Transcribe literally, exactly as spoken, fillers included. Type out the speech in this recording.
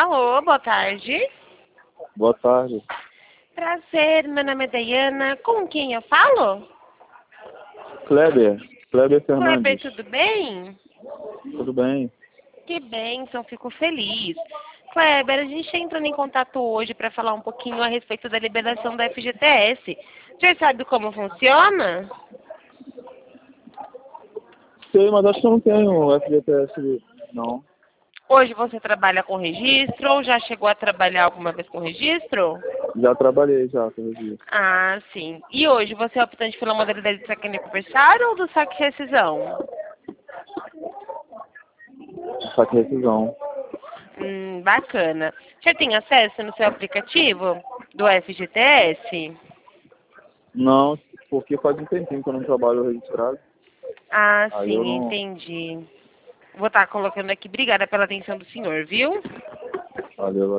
Alô, boa tarde. Boa tarde. Prazer, meu nome é Dayana. Com quem eu falo? Kleber. Kleber Kleber, Fernandes. tudo bem? Tudo bem? Que bênção, fico feliz. Kleber, a gente está entrando em contato hoje para falar um pouquinho a respeito da liberação da F G T S. Você sabe como funciona? Sei, mas acho que eu não tenho F G T S, não. Hoje você trabalha com registro ou já chegou a trabalhar alguma vez com registro? Já trabalhei já com registro. Ah, sim. E hoje você é optante pela modalidade de saque aniversário ou do saque rescisão? Saque rescisão. Hum, bacana. Você tem acesso no seu aplicativo do F G T S? Não, porque faz um tempinho que eu não trabalho registrado. Ah, Aí eu sim, não. entendi. Vou estar colocando aqui. Obrigada pela atenção do senhor, viu? Valeu,